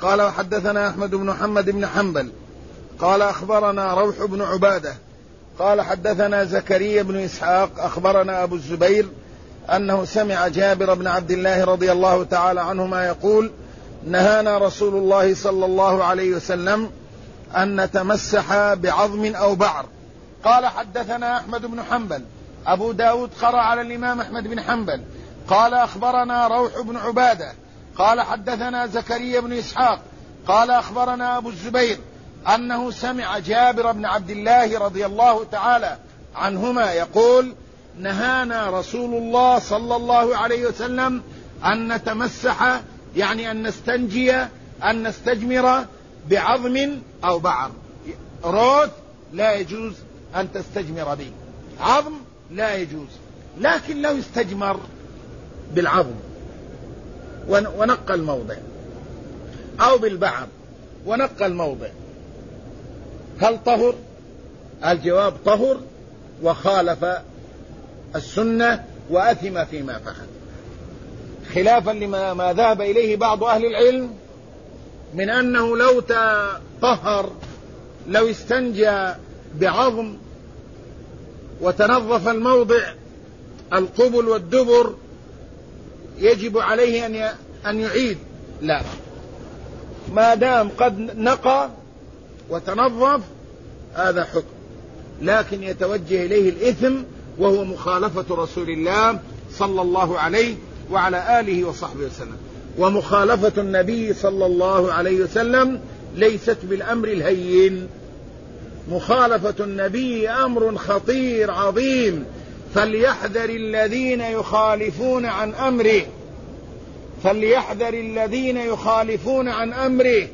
قال حدثنا أحمد بن محمد بن حنبل قال أخبرنا روح بن عبادة قال حدثنا زكريا بن إسحاق أخبرنا أبو الزبير أنه سمع جابر بن عبد الله رضي الله تعالى عنهما يقول نهانا رسول الله صلى الله عليه وسلم أن نتمسح بعظم أو بعر. قال حدثنا أحمد بن حنبل أبو داود قرأ على الإمام أحمد بن حنبل قال أخبرنا روح بن عبادة قال حدثنا زكريا بن إسحاق قال أخبرنا أبو الزبير أنه سمع جابر بن عبد الله رضي الله تعالى عنهما يقول نهانا رسول الله صلى الله عليه وسلم أن نتمسح يعني أن نستنجي أن نستجمر بعظم أو بعر. روث لا يجوز أن تستجمر به، عظم لا يجوز، لكن لو استجمر بالعظم ونقى الموضع أو بالبعر ونقى الموضع هل طهر؟ الجواب طهر وخالف السنة وأثم فيما فعل، خلافا لما ما ذهب إليه بعض أهل العلم من أنه لو تطهر لو استنجى بعظم وتنظف الموضع القبل والدبر يجب عليه أن يعيد. لا، ما دام قد نقى وتنظف هذا حكم، لكن يتوجه إليه الإثم وهو مخالفة رسول الله صلى الله عليه وعلى آله وصحبه وسلم. ومخالفة النبي صلى الله عليه وسلم ليست بالأمر الهين، مخالفة النبي أمر خطير عظيم، فليحذر الذين يخالفون عن أمره، فليحذر الذين يخالفون عن أمره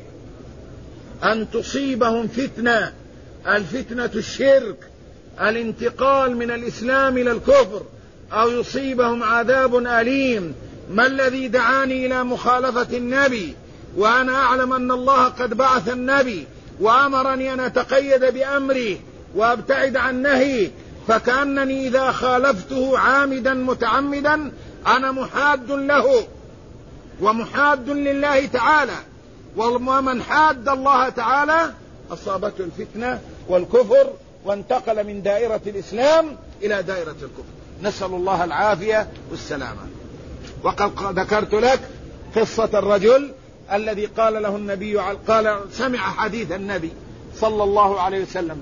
أن تصيبهم فتنة، الفتنة الشرك، الانتقال من الإسلام إلى الكفر، أو يصيبهم عذاب أليم. ما الذي دعاني إلى مخالفة النبي وأنا أعلم أن الله قد بعث النبي وأمرني أن أتقيد بأمره وأبتعد عن نهيه، فكأنني إذا خالفته عامدا متعمدا أنا محاد له ومحاد لله تعالى، ومن حاد الله تعالى أصابته الفتنة والكفر وانتقل من دائرة الإسلام إلى دائرة الكفر، نسأل الله العافية والسلامة. وقد ذكرت لك قصة الرجل الذي قال له النبي قال سمع حديث النبي صلى الله عليه وسلم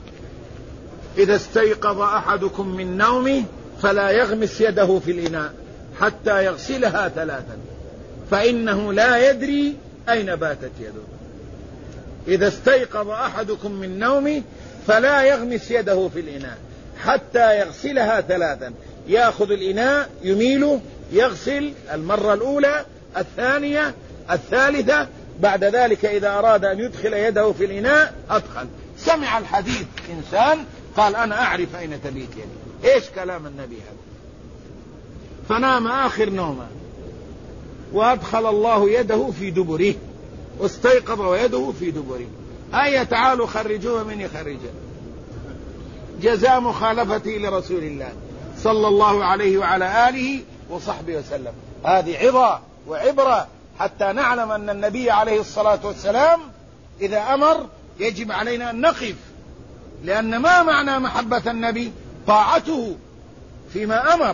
إذا استيقظ أحدكم من نومه فلا يغمس يده في الإناء حتى يغسلها 3 فإنه لا يدري أين باتت يده. إذا استيقظ أحدكم من نومه فلا يغمس يده في الإناء حتى يغسلها 3، يأخذ الإناء يميله يغسل المرة الأولى الثانية الثالثة، بعد ذلك إذا أراد أن يدخل يده في الإناء أدخل. سمع الحديث إنسان قال أنا أعرف أين تبيت يدي، إيش كلام النبي هذا؟ فنام آخر نومه وأدخل الله يده في دبره واستيقظ ويده في دبره. أي تعالوا خرجوه من يخرجه، جزاء مخالفته لرسول الله صلى الله عليه وعلى آله وصحبه وسلم. هذه عظة وعبرة حتى نعلم أن النبي عليه الصلاة والسلام إذا أمر يجب علينا أن نقف، لأن ما معنى محبة النبي؟ طاعته فيما أمر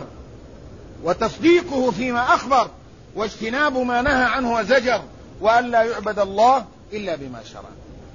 وتصديقه فيما أخبر واجتناب ما نهى عنه وزجر، وأن لا يعبد الله إلا بما شرع.